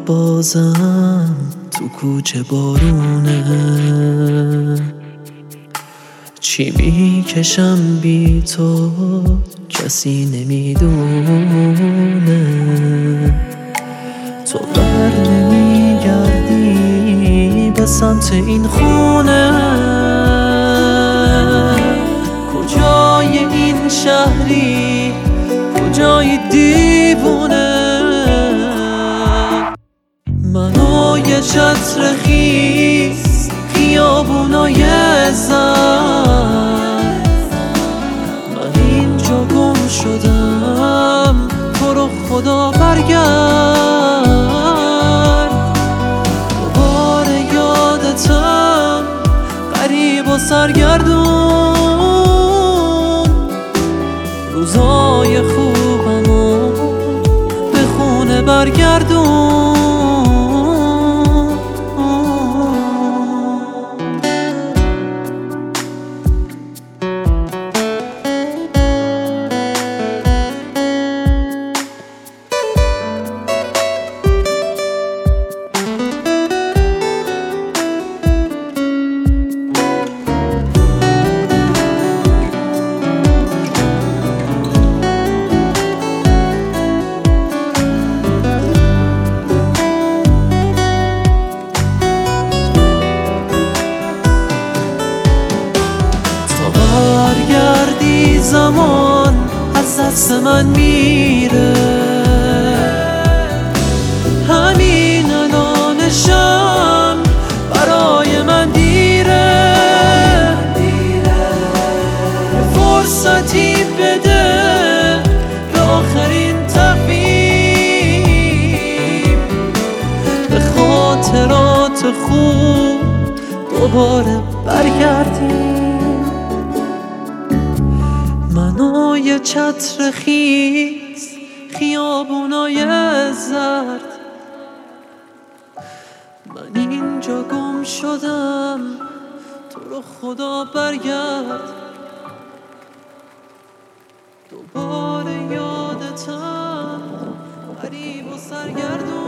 بازم تو کوچه بارونه، چی میکشم بی تو کسی نمیدونه. تو بر نمیگردی به سمت این خونه، کجای این شهری کجای دیوونه. منو یه چتر خیس خیابونای زرد، من اینجا گم شدم تو رو خدا برگرد. دوباره یادتم غریب و سرگردون، روزای خوبمو به خونه برگردون. برگردی زمان از دست من میره، همین الانشم برای من دیره. فرصتی بده به آخرین تقویم، به خاطرات خوب دوباره برگردیم. منو یه چتر خیس خیابونای زرد، من اینجا گم شدم تو رو خدا برگرد. دوباره یادتم غریب و سرگردون.